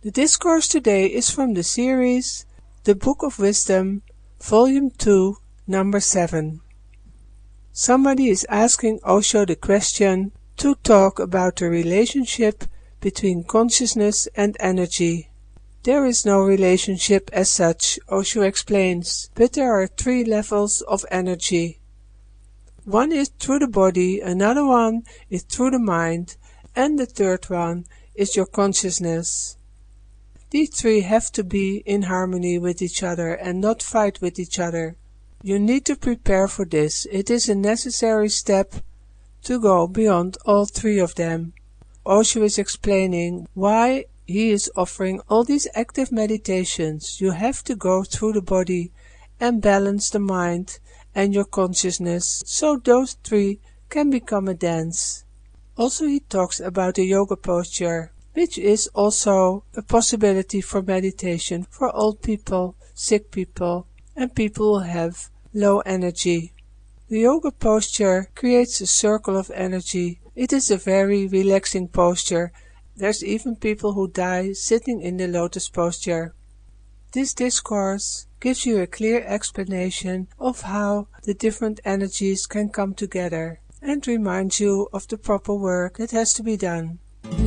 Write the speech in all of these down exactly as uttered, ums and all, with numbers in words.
The discourse today is from the series The Book of Wisdom, Volume two, Number seven. Somebody is asking Osho the question to talk about the relationship between consciousness and energy. There is no relationship as such, Osho explains, but there are three levels of energy. One is through the body, another one is through the mind, and the third one is your consciousness. These three have to be in harmony with each other and not fight with each other. You need to prepare for this. It is a necessary step to go beyond all three of them. Osho is explaining why he is offering all these active meditations. You have to go through the body and balance the mind and your consciousness, so those three can become a dance. Also he talks about the yoga posture, which is also a possibility for meditation for old people, sick people, and people who have low energy. The yoga posture creates a circle of energy. It is a very relaxing posture. There's even people who die sitting in the lotus posture. This discourse gives you a clear explanation of how the different energies can come together and reminds you of the proper work that has to be done.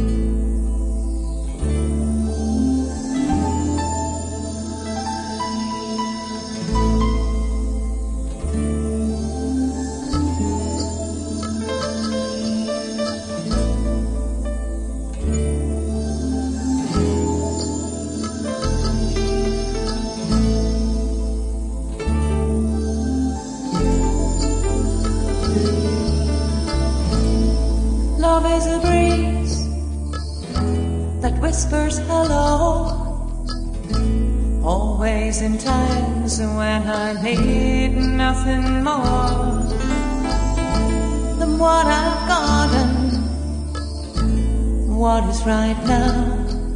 Love is a breeze that whispers hello, always in times when I need nothing more than what I've gotten, what is right now.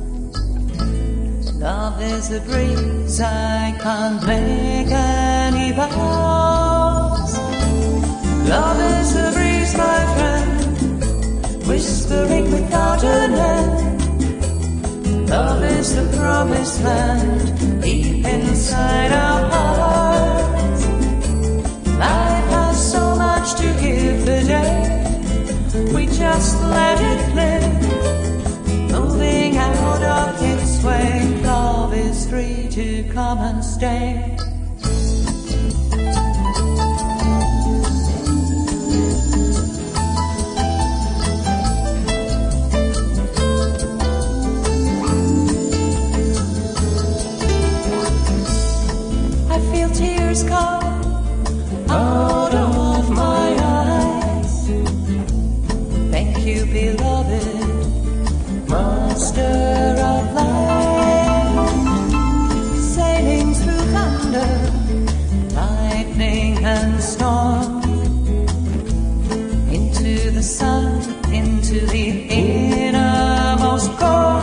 Love is a breeze, I can't make any vows. Love is a breeze, my friend, whispering without an end. Love is the promised land deep inside our hearts. Life has so much to give the day, we just let it live, moving out of its way. Love is free to come and stay. Tears come out of my eyes. Thank you, beloved, master of life. Sailing through thunder, lightning and storm, into the sun, into the innermost core.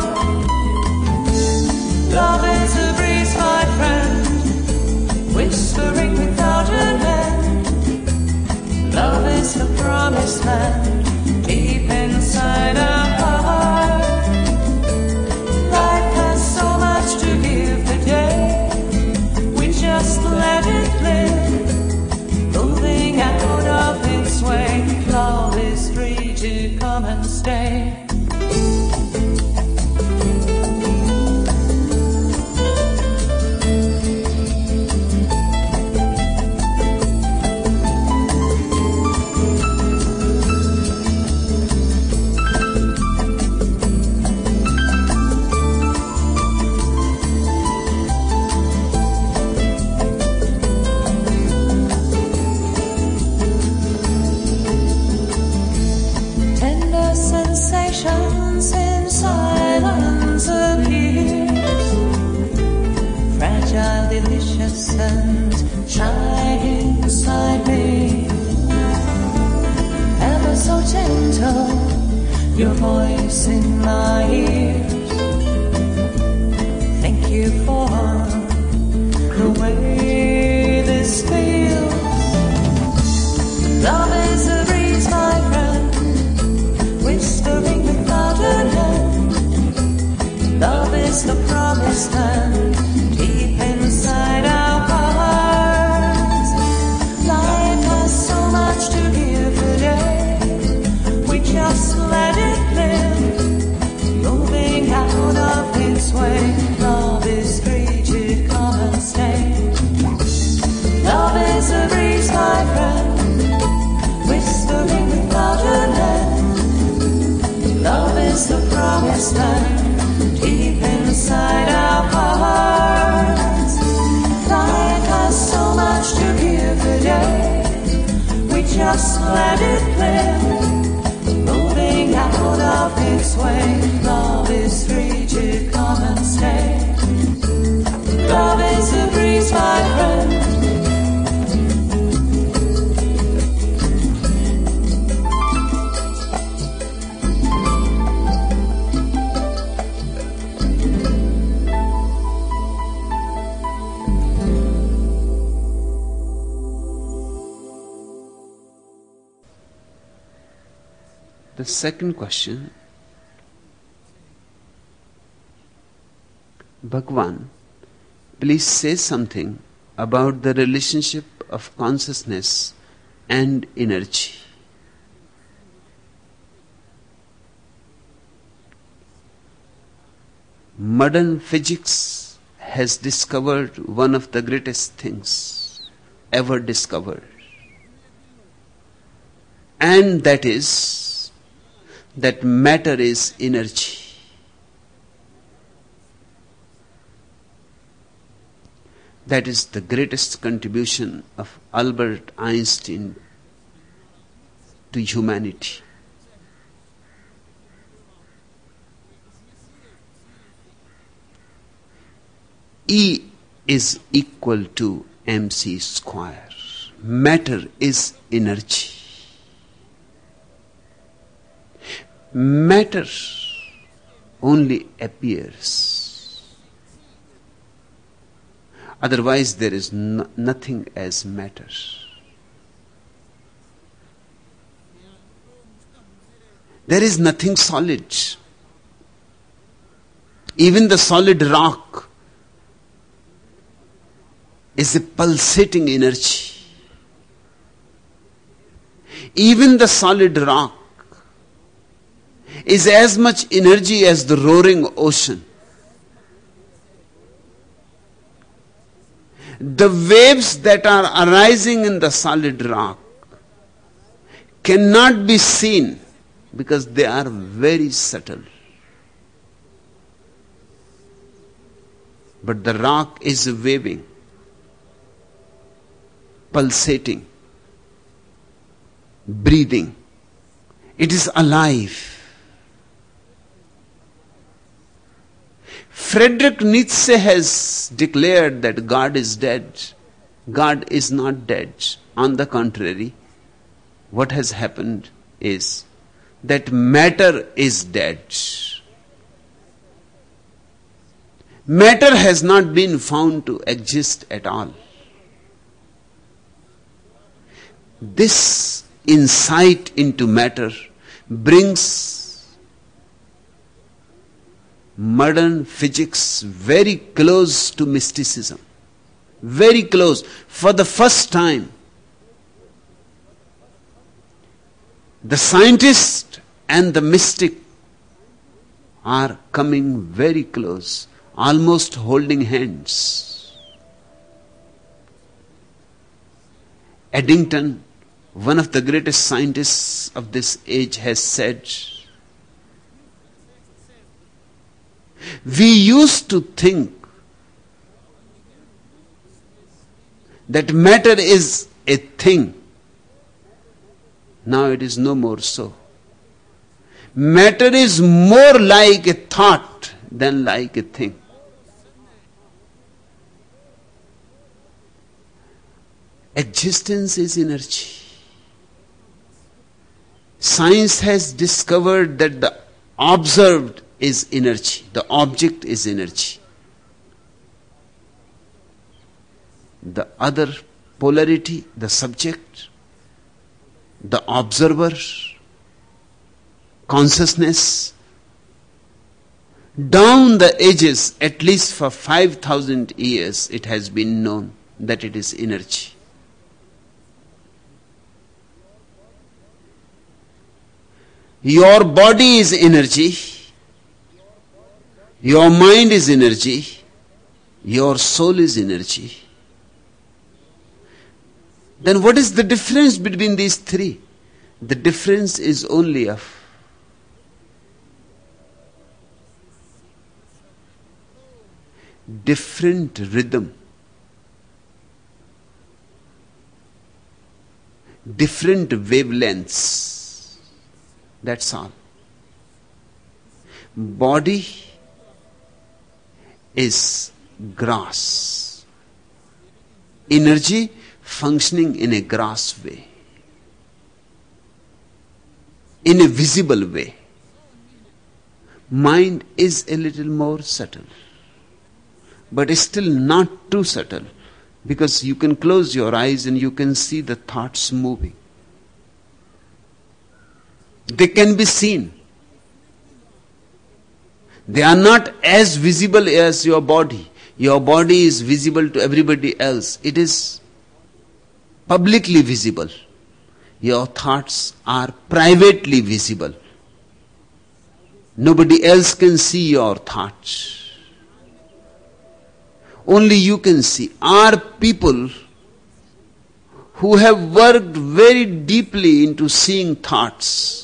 Love is a breeze, my friend, whispering without an end. Love is the promised land deep inside our heart. Life has so much to give the day, we just let it live, moving out of its way. Love is free to come and stay. Sensations in silence appears, fragile, delicious, and shining inside me. Ever so gentle, your voice in my ears. Thank you for the way this feels. Love is a breeze, my friend, whispering without an end. Love is the just let it clear, moving out of its way. Love is free to come and stay. Love is a breeze, my friend. The second question, Bhagwan, please say something about the relationship of consciousness and energy. Modern physics has discovered one of the greatest things ever discovered, and that is that matter is energy. That is the greatest contribution of Albert Einstein to humanity. E is equal to mc square. Matter is energy. Matter only appears. Otherwise, there is no, nothing as matter. There is nothing solid. Even the solid rock is a pulsating energy. Even the solid rock is as much energy as the roaring ocean. The waves that are arising in the solid rock cannot be seen because they are very subtle. But the rock is waving, pulsating, breathing. It is alive. Friedrich Nietzsche has declared that God is dead. God is not dead. On the contrary, what has happened is that matter is dead. Matter has not been found to exist at all. This insight into matter brings modern physics very close to mysticism. Very close. For the first time, the scientist and the mystic are coming very close, almost holding hands. Eddington, one of the greatest scientists of this age, has said, we used to think that matter is a thing. Now it is no more so. Matter is more like a thought than like a thing. Existence is energy. Science has discovered that the observed is energy. The object is energy. The other polarity, the subject, the observer, consciousness, down the ages, at least for five thousand years, it has been known that it is energy. Your body is energy. Your mind is energy. Your soul is energy. Then what is the difference between these three? The difference is only of different rhythm. different wavelengths. That's all. Body is grass. Energy functioning in a grass way, in a visible way. Mind is a little more subtle, but it's still not too subtle, because you can close your eyes and you can see the thoughts moving. They can be seen. They are not as visible as your body. Your body is visible to everybody else. It is publicly visible. Your thoughts are privately visible. Nobody else can see your thoughts. Only you can see. Are people who have worked very deeply into seeing thoughts.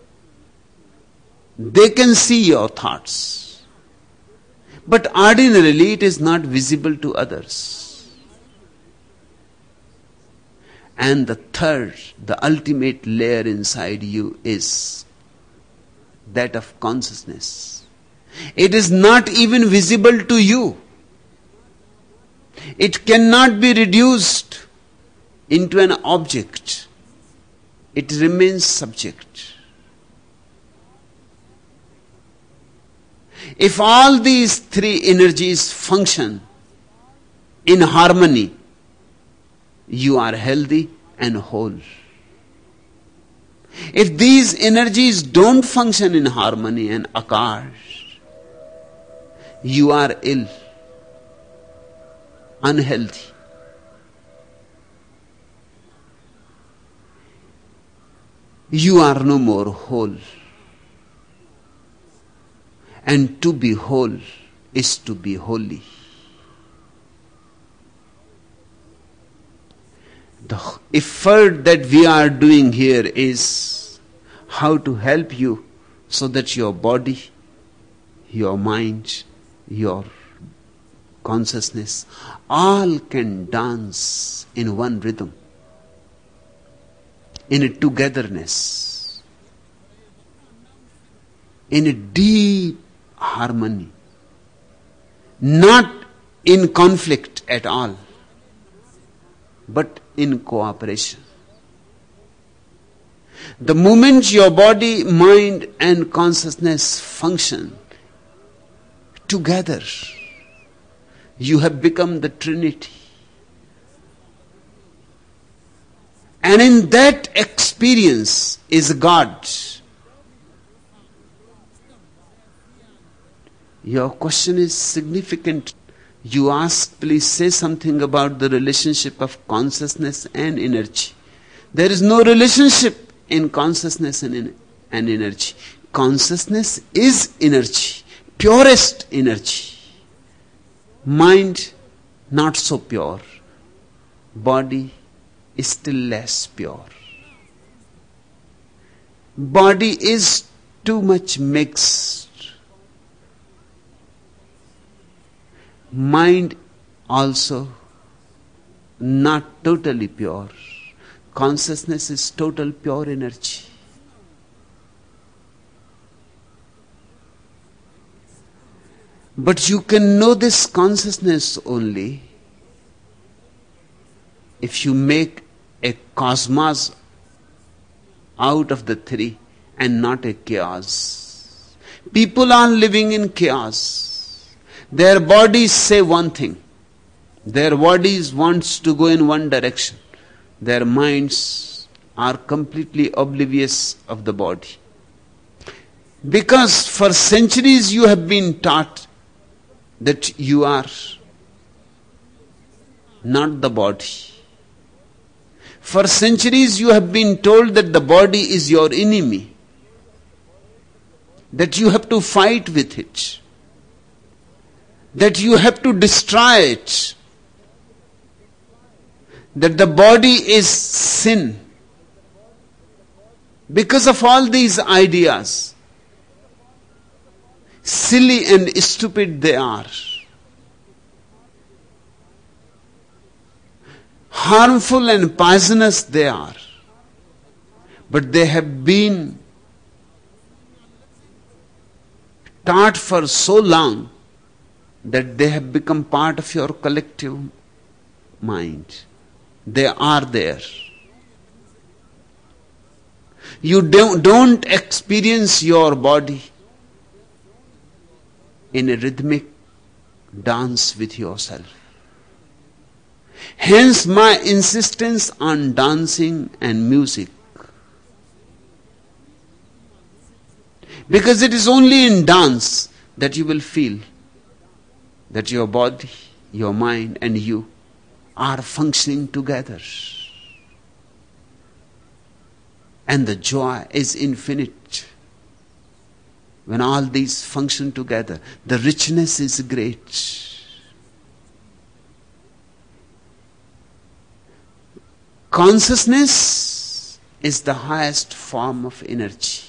They can see your thoughts. But ordinarily it is not visible to others. And the third, the ultimate layer inside you is that of consciousness. It is not even visible to you. It cannot be reduced into an object. It remains subject. If all these three energies function in harmony, you are healthy and whole. If these energies don't function in harmony and akash, you are ill, unhealthy. You are no more whole. And to be whole is to be holy. The effort that we are doing here is how to help you so that your body, your mind, your consciousness all can dance in one rhythm, in a togetherness, in a deep harmony, not in conflict at all, but in cooperation. The moment your body, mind and consciousness function together, you have become the Trinity. And in that experience is God. Your question is significant. You ask, please say something about the relationship of consciousness and energy. There is no relationship in consciousness and, in, and energy. Consciousness is energy, purest energy. Mind, not so pure. Body is still less pure. Body is too much mixed. Mind also not totally pure. Consciousness is total pure energy. But you can know this consciousness only if you make a cosmos out of the three and not a chaos. People are living in chaos. Their bodies say one thing. Their bodies wants to go in one direction. Their minds are completely oblivious of the body. Because for centuries you have been taught that you are not the body. For centuries you have been told that the body is your enemy, that you have to fight with it, that you have to destroy it, that the body is sin. Because of all these ideas, silly and stupid they are, harmful and poisonous they are. but they have been taught for so long that they have become part of your collective mind. They are there. You don't, don't experience your body in a rhythmic dance with yourself. Hence my insistence on dancing and music. Because it is only in dance that you will feel that your body, your mind and you are functioning together. And the joy is infinite. When all these function together, the richness is great. Consciousness is the highest form of energy.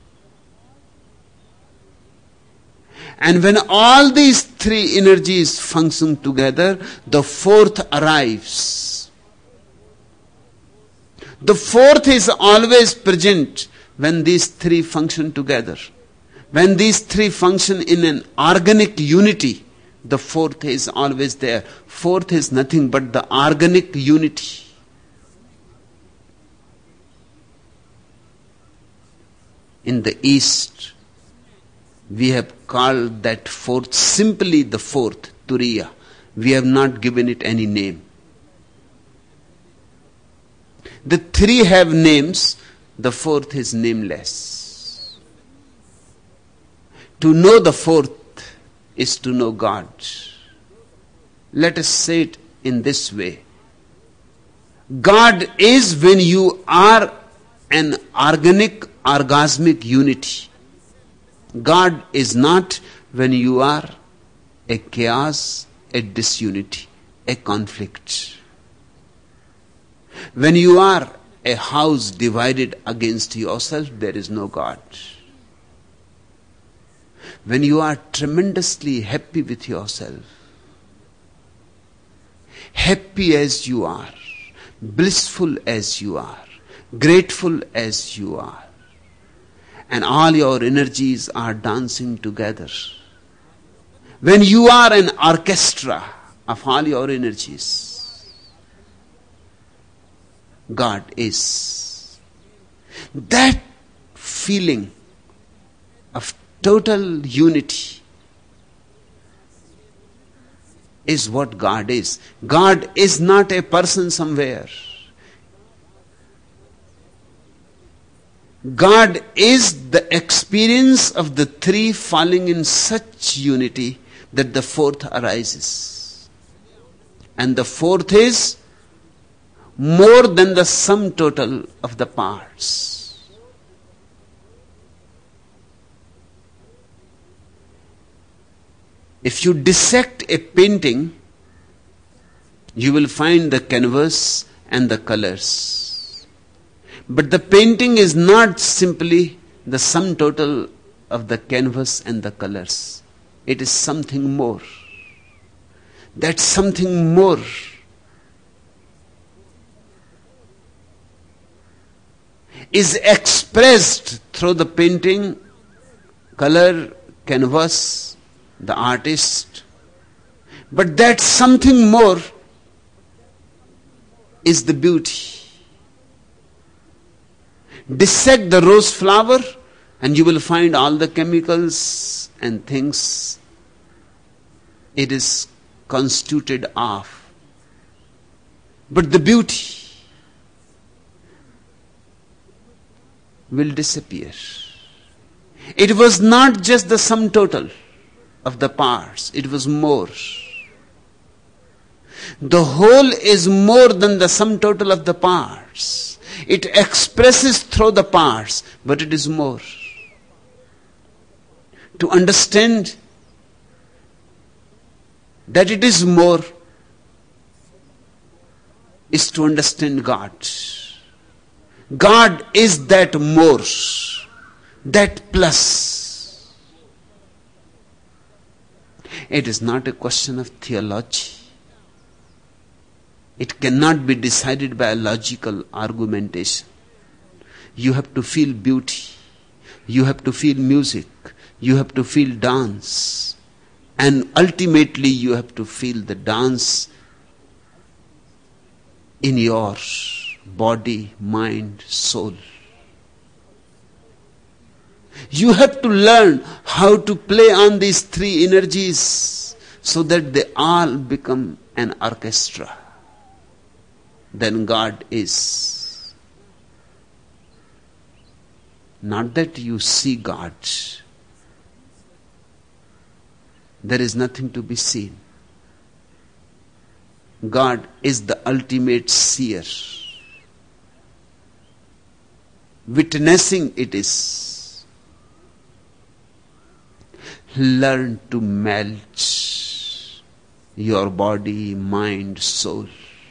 And when all these three energies function together, the fourth arrives. The fourth is always present when these three function together. When these three function in an organic unity, the fourth is always there. Fourth is nothing but the organic unity. In the East, we have called that fourth simply the fourth, Turiya. We have not given it any name. The three have names, the fourth is nameless. To know the fourth is to know God. Let us say it in this way. God is when you are an organic, orgasmic unity. God is not when you are a chaos, a disunity, a conflict. When you are a house divided against yourself, there is no God. When you are tremendously happy with yourself, happy as you are, blissful as you are, grateful as you are, and all your energies are dancing together. When you are an orchestra of all your energies, God is. That feeling of total unity is what God is. God is not a person somewhere. God is the experience of the three falling in such unity that the fourth arises. And the fourth is more than the sum total of the parts. If you dissect a painting, you will find the canvas and the colors. But the painting is not simply the sum total of the canvas and the colors. It is something more. That something more is expressed through the painting, color, canvas, the artist. But that something more is the beauty. Dissect the rose flower and you will find all the chemicals and things it is constituted of. But the beauty will disappear. It was not just the sum total of the parts, it was more. The whole is more than the sum total of the parts. It expresses through the parts, but it is more. To understand that it is more is to understand God. God is that more, that plus. It is not a question of theology. It cannot be decided by a logical argumentation. You have to feel beauty. You have to feel music. You have to feel dance. And ultimately you have to feel the dance in your body, mind, soul. You have to learn how to play on these three energies so that they all become an orchestra. Then God is. Not that you see God. There is nothing to be seen. God is the ultimate seer. Witnessing it is. Learn to melt your body, mind, soul.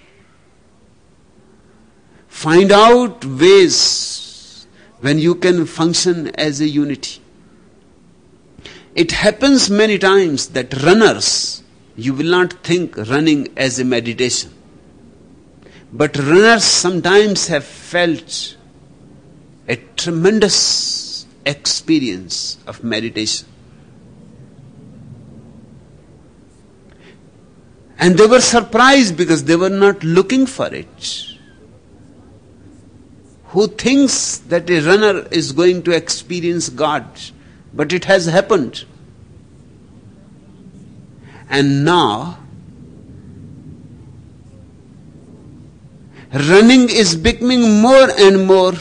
Find out ways when you can function as a unity. It happens many times that runners, you will not think running as a meditation. But runners sometimes have felt a tremendous experience of meditation. And they were surprised because they were not looking for it. Who thinks that a runner is going to experience God? But it has happened. And now, running is becoming more and more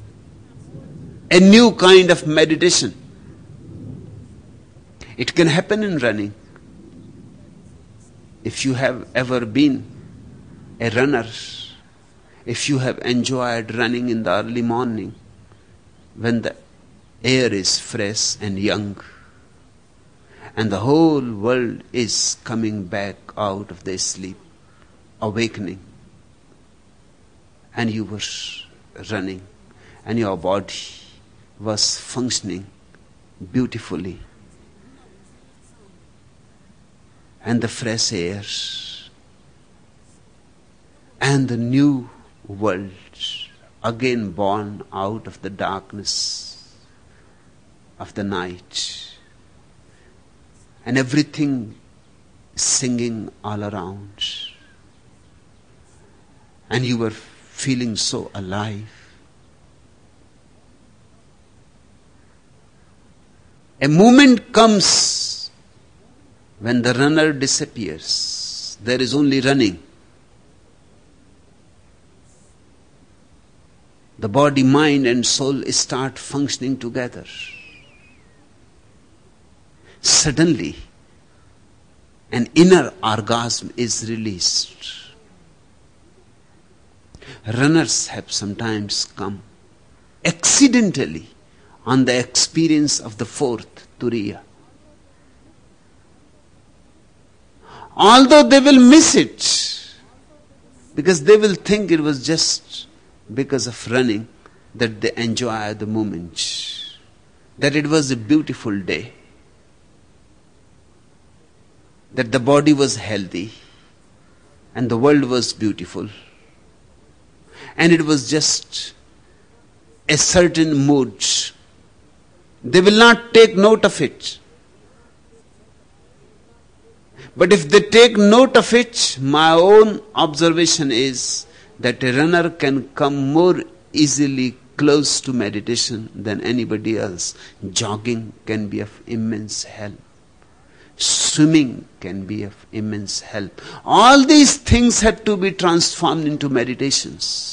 a new kind of meditation. It can happen in running. If you have ever been a runner, if you have enjoyed running in the early morning, when the air is fresh and young, and the whole world is coming back out of their sleep, awakening, and you were running, and your body was functioning beautifully, and the fresh air, and the new world, again born out of the darkness of the night, and everything singing all around, and you were feeling so alive. A moment comes when the runner disappears. There is only running. The body, mind and soul start functioning together. Suddenly, an inner orgasm is released. Runners have sometimes come accidentally on the experience of the fourth Turiya. Although they will miss it, because they will think it was just because of running that they enjoy the moment, that it was a beautiful day, that the body was healthy and the world was beautiful, and it was just a certain mood. They will not take note of it. But if they take note of it, my own observation is that a runner can come more easily close to meditation than anybody else. Jogging can be of immense help. Swimming can be of immense help. All these things have to be transformed into meditations.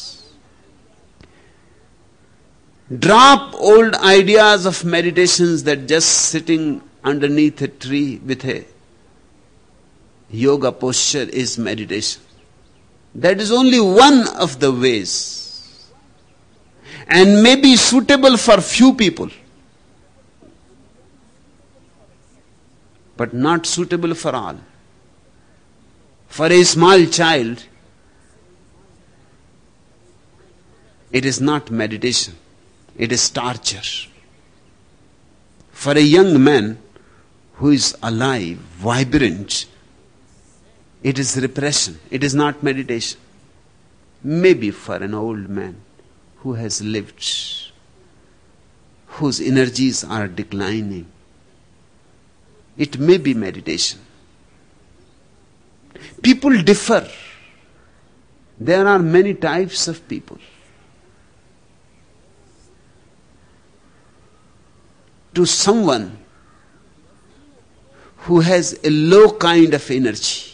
Drop old ideas of meditations that just sitting underneath a tree with a yoga posture is meditation. That is only one of the ways, and may be suitable for few people, but not suitable for all. For a small child, it is not meditation, it is torture. For a young man who is alive, vibrant, it is repression, it is not meditation. Maybe for an old man who has lived, whose energies are declining. It may be meditation. People differ. There are many types of people. To someone who has a low kind of energy,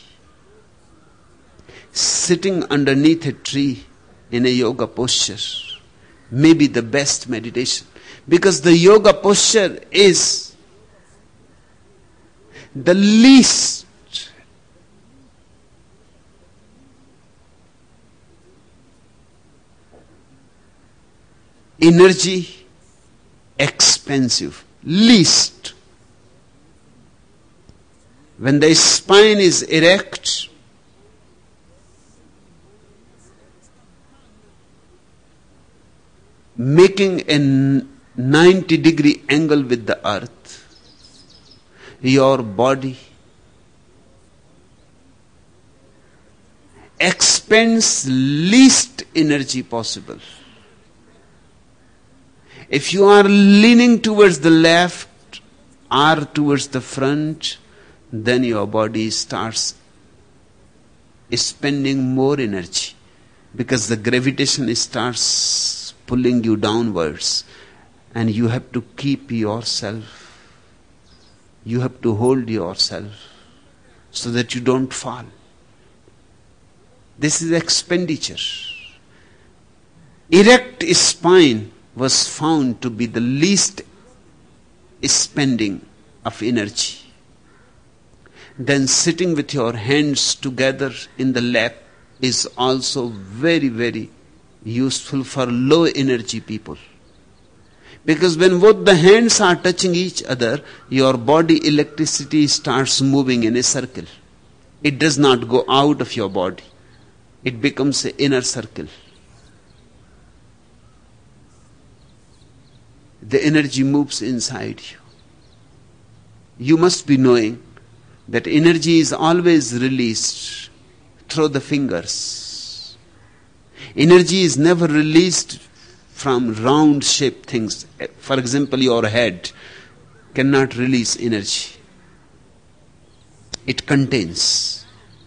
sitting underneath a tree in a yoga posture may be the best meditation, because the yoga posture is the least energy expensive, least. When the spine is erect, making a ninety degree angle with the earth, your body expends least energy possible. If you are leaning towards the left or towards the front, then your body starts spending more energy, because the gravitation starts pulling you downwards, and you have to keep yourself, you have to hold yourself so that you don't fall. This is expenditure. Erect spine was found to be the least spending of energy. Then sitting with your hands together in the lap is also very, very useful for low energy people. Because when both the hands are touching each other, your body electricity starts moving in a circle. It does not go out of your body. It becomes an inner circle. The energy moves inside you. You must be knowing that energy is always released through the fingers. Energy is never released from round shaped things. For example, your head cannot release energy. It contains.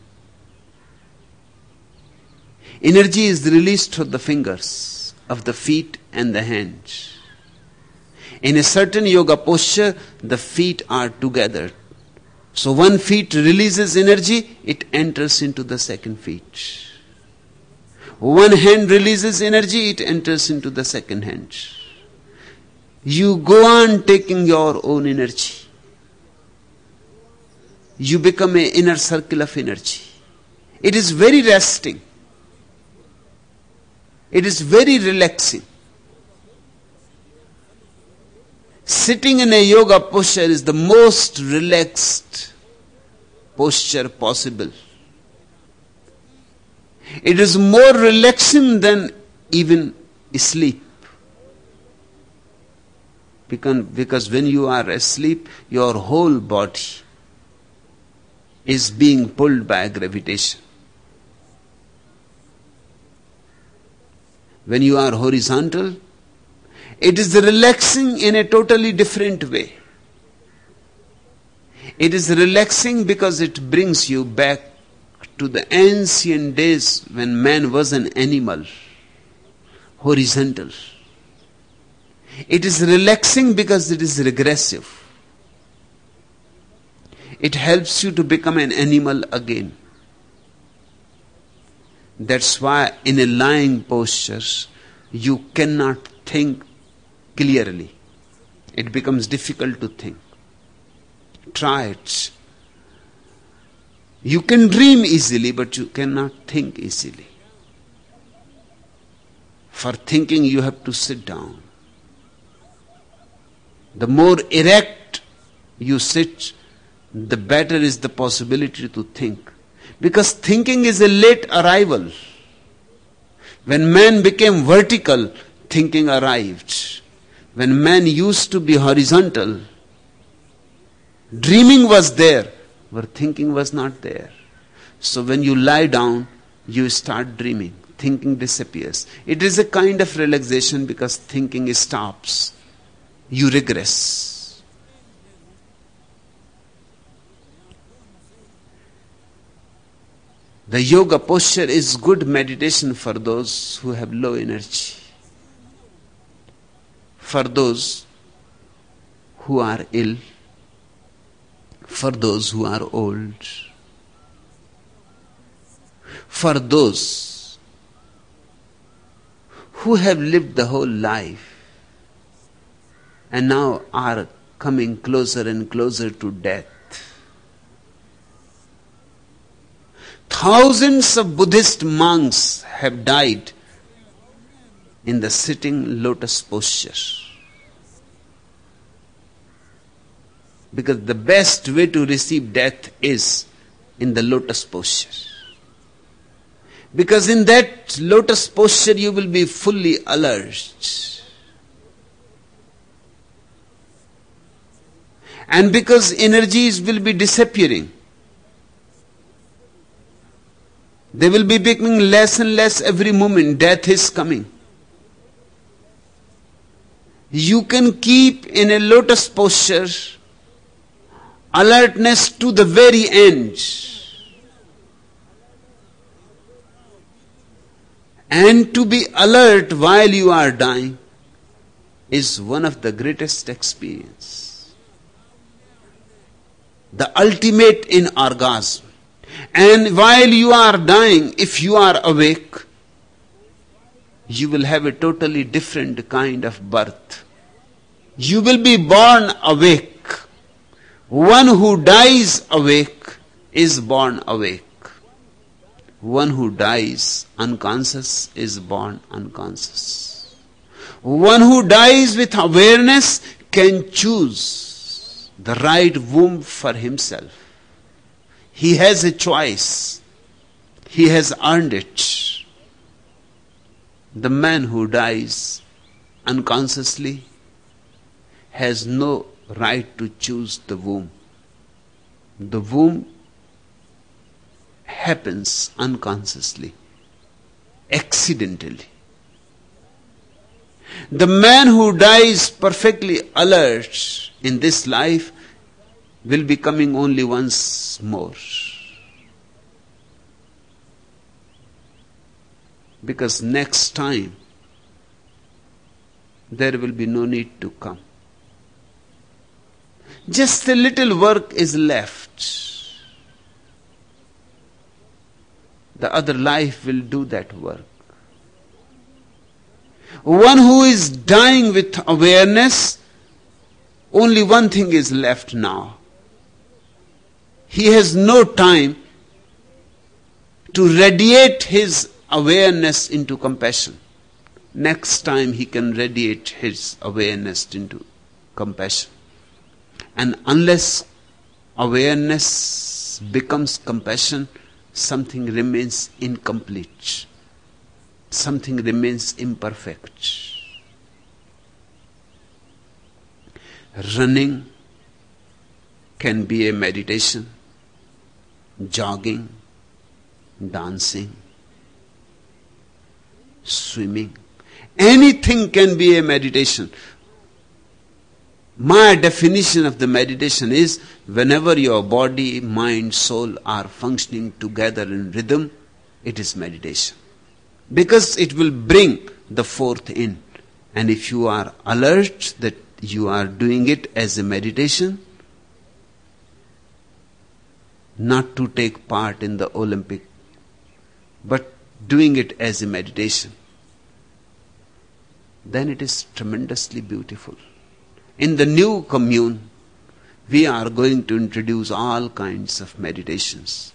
Energy is released through the fingers of the feet and the hands. In a certain yoga posture, the feet are together. So one feet releases energy, it enters into the second feet. One hand releases energy, it enters into the second hand. You go on taking your own energy. You become an inner circle of energy. It is very resting. It is very relaxing. Sitting in a yoga posture is the most relaxed posture possible. It is more relaxing than even sleep. Because, because when you are asleep, your whole body is being pulled by gravitation. When you are horizontal, it is relaxing in a totally different way. It is relaxing because it brings you back to the ancient days when man was an animal, horizontal. It is relaxing because it is regressive. It helps you to become an animal again. That's why in a lying posture, you cannot think clearly. It becomes difficult to think. Try it. You can dream easily, but you cannot think easily. For thinking, you have to sit down. The more erect you sit, the better is the possibility to think. Because thinking is a late arrival. When man became vertical, thinking arrived. When man used to be horizontal, dreaming was there, but thinking was not there. So when you lie down, you start dreaming. thinking disappears. It is a kind of relaxation because thinking stops. You regress. The yoga posture is good meditation for those who have low energy, for those who are ill, for those who are old, for those who have lived the whole life and now are coming closer and closer to death. Thousands of Buddhist monks have died in the sitting lotus posture. Because the best way to receive death is in the lotus posture. Because in that lotus posture you will be fully alert. And because energies will be disappearing, they will be becoming less and less every moment. Death is coming. You can keep in a lotus posture alertness to the very end. And to be alert while you are dying is one of the greatest experiences. The ultimate in orgasm. And while you are dying, if you are awake, you will have a totally different kind of birth. You will be born awake. One who dies awake is born awake. One who dies unconscious is born unconscious. One who dies with awareness can choose the right womb for himself. He has a choice. He has earned it. The man who dies unconsciously has no right to choose the womb. The womb happens unconsciously, accidentally. The man who dies perfectly alert in this life will be coming only once more. Because next time there will be no need to come. Just a little work is left. The other life will do that work. One who is dying with awareness, only one thing is left now. He has no time to radiate his awareness into compassion. Next time he can radiate his awareness into compassion. And unless awareness becomes compassion, something remains incomplete. Something remains imperfect. Running can be a meditation. Jogging, dancing, swimming. Anything can be a meditation. My definition of the meditation is whenever your body, mind, soul are functioning together in rhythm, it is meditation. Because it will bring the fourth in. And if you are alert that you are doing it as a meditation, not to take part in the Olympic, but doing it as a meditation, then it is tremendously beautiful. In the new commune, we are going to introduce all kinds of meditations.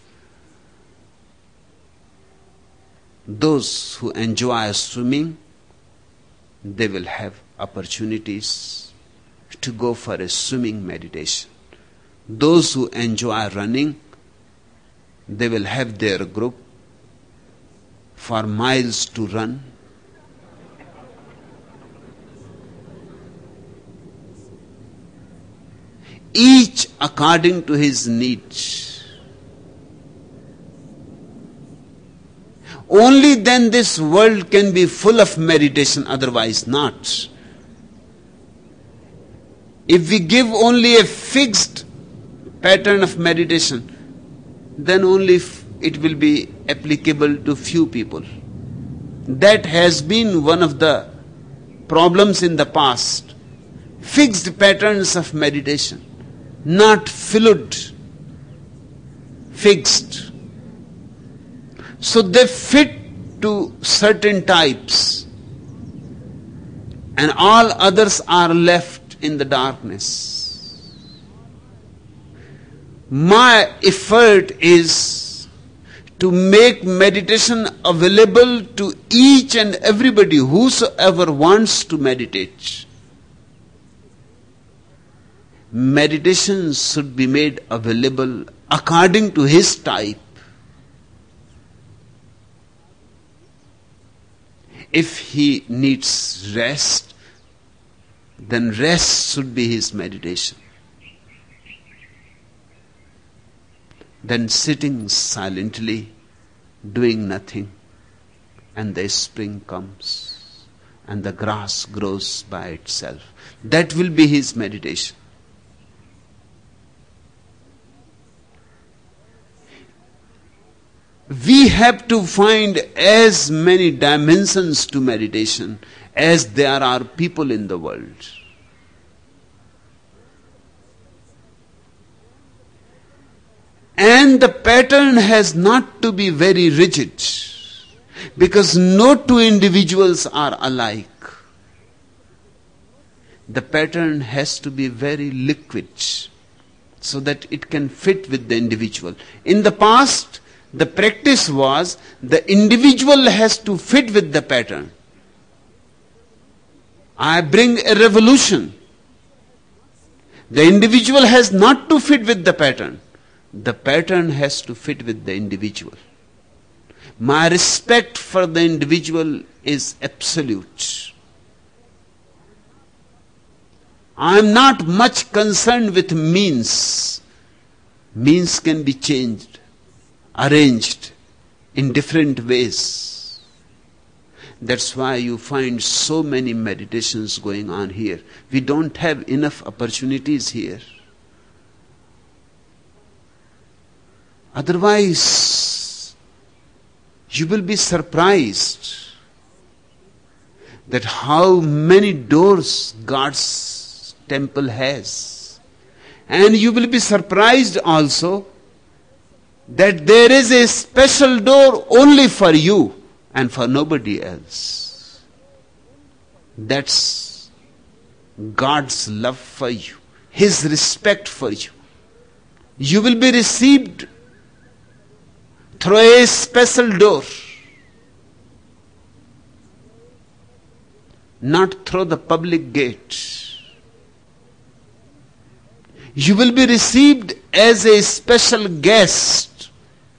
Those who enjoy swimming, they will have opportunities to go for a swimming meditation. Those who enjoy running, they will have their group for miles to run. Each according to his needs. only then this world can be full of meditation, otherwise not. If we give only a fixed pattern of meditation, then only it will be applicable to few people. That has been one of the problems in the past. Fixed patterns of meditation, not fluid, fixed. So they fit to certain types, and all others are left in the darkness. My effort is to make meditation available to each and everybody, whosoever wants to meditate. Meditation should be made available according to his type. If he needs rest, then rest should be his meditation. Then sitting silently, doing nothing, and the spring comes, and the grass grows by itself. That will be his meditation. We have to find as many dimensions to meditation as there are people in the world. And the pattern has not to be very rigid, because no two individuals are alike. The pattern has to be very liquid so that it can fit with the individual. In the past, the practice was the individual has to fit with the pattern. I bring a revolution. The individual has not to fit with the pattern. The pattern has to fit with the individual. My respect for the individual is absolute. I am not much concerned with means. Means can be changed, arranged in different ways. That's why you find so many meditations going on here. We don't have enough opportunities here. Otherwise, you will be surprised that how many doors God's temple has. And you will be surprised also that there is a special door only for you and for nobody else. That's God's love for you, His respect for you. You will be received through a special door, not through the public gate. You will be received as a special guest.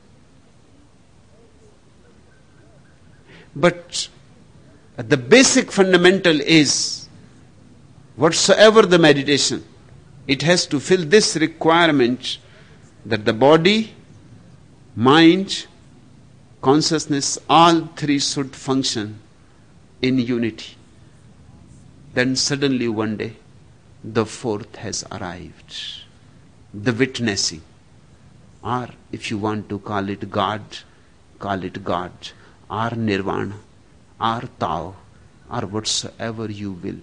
But the basic fundamental is, whatsoever the meditation, it has to fill this requirement that the body, mind, consciousness, all three should function in unity. Then suddenly one day, the fourth has arrived. The witnessing. Or if you want to call it God, call it God. Or Nirvana. Or Tao. Or whatsoever you will.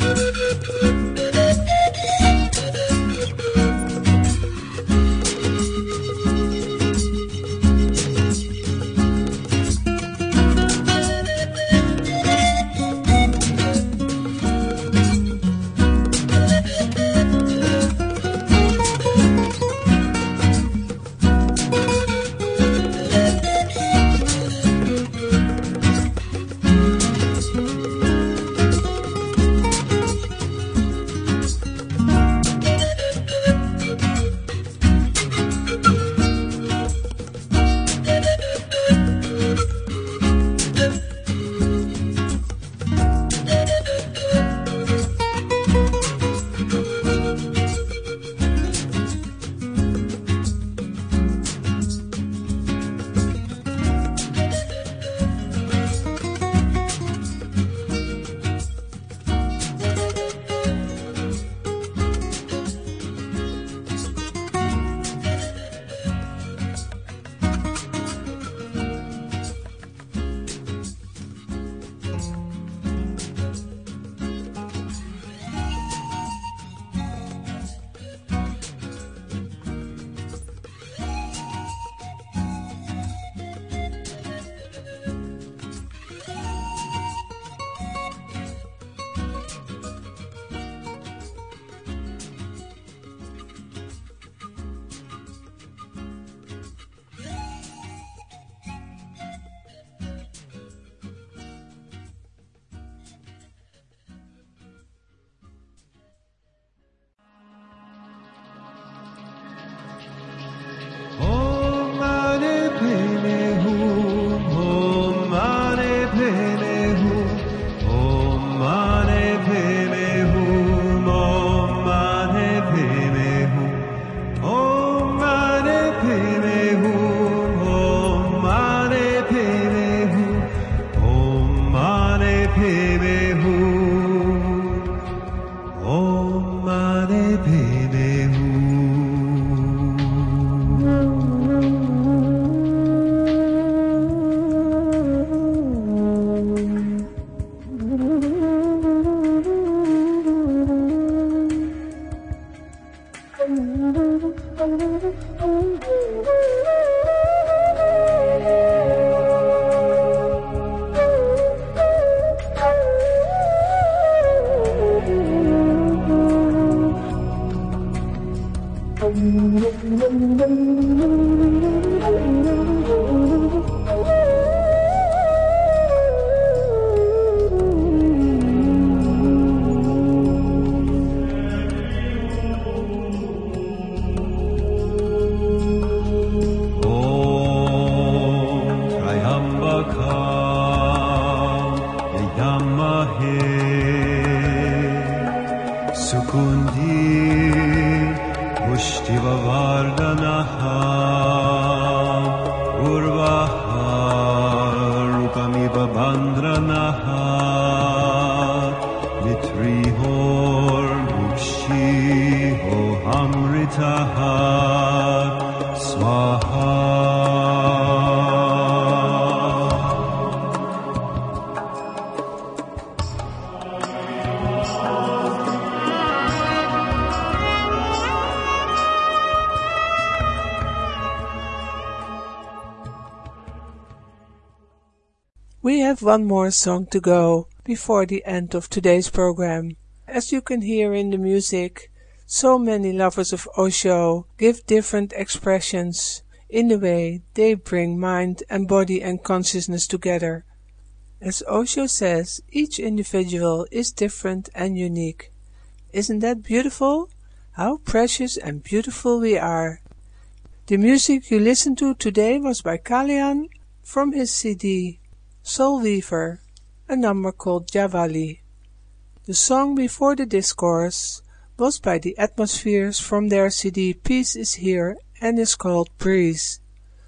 We have one more song to go before the end of today's program. As you can hear in the music, so many lovers of Osho give different expressions in the way they bring mind and body and consciousness together. As Osho says, each individual is different and unique. Isn't that beautiful? How precious and beautiful we are. The music you listened to today was by Kalyan from his C D Soul Weaver, a number called Javali. The song before the discourse was by the Atmospheres from their C D Peace is Here and is called Breeze.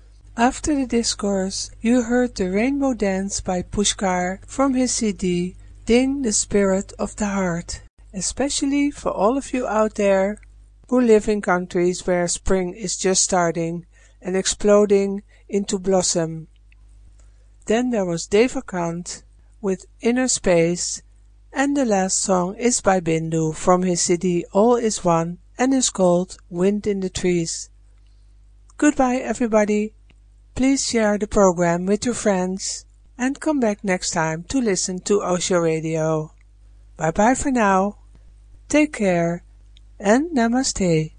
After the discourse, you heard the Rainbow Dance by Pushkar from his C D Ding the Spirit of the Heart, especially for all of you out there who live in countries where spring is just starting and exploding into blossom. Then there was Devakant with Inner Space And the last song is by Bindu from his C D All Is One and is called Wind in the Trees. Goodbye everybody. Please share the program with your friends and come back next time to listen to Osho Radio. Bye bye for now. Take care and namaste.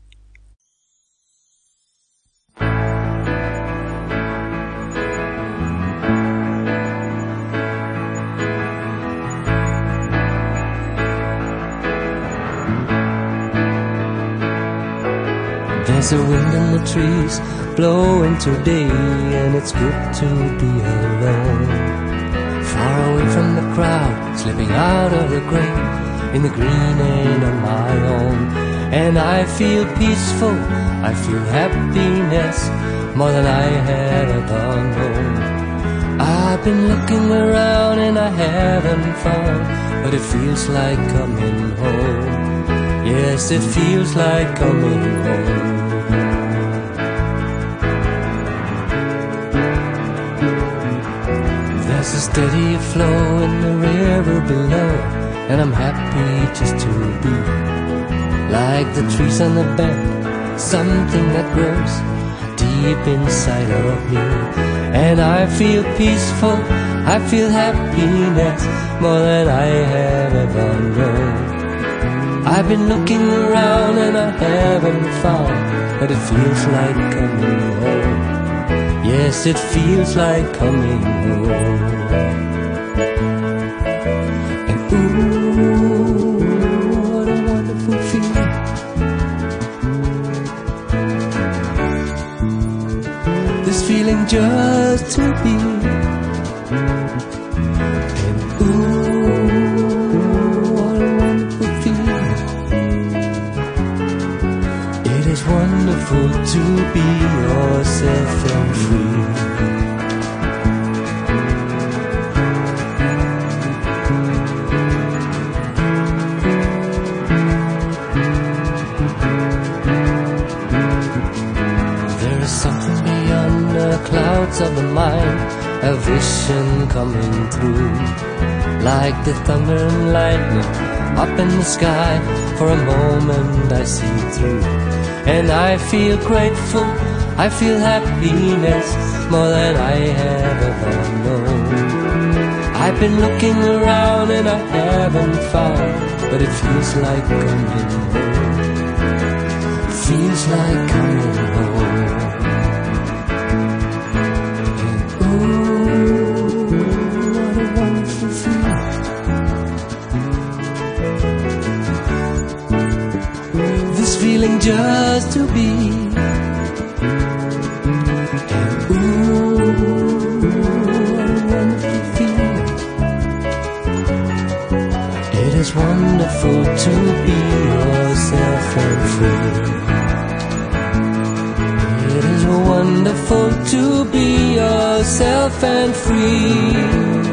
There's a wind in the trees blowing today, and it's good to be alone. Far away from the crowd, slipping out of the gray, in the green and on my own. And I feel peaceful, I feel happiness, more than I had ever known. I've been looking around and I haven't found, but it feels like coming home. Yes, it feels like coming home. There's a steady flow in the river below, and I'm happy just to be like the trees on the bank, something that grows deep inside of me. And I feel peaceful, I feel happiness, more than I have ever known. I've been looking around and I haven't found, but it feels like coming home. Yes, it feels like coming home. And ooh, what a wonderful feeling. This feeling just to be. And ooh, what a wonderful feeling. It is wonderful to be yourself and free. There is something beyond the clouds of the mind, a vision coming through, like the thunder and lightning up in the sky. For a moment I see through, and I feel grateful, I feel happiness, more than I have ever known. I've been looking around and I haven't found, but it feels like coming home. Feels like coming home. And ooh, what a wonderful feeling. This feeling just to be. And ooh, what a wonderful feeling. It is wonderful to be yourself and free. It is wonderful to be yourself and free.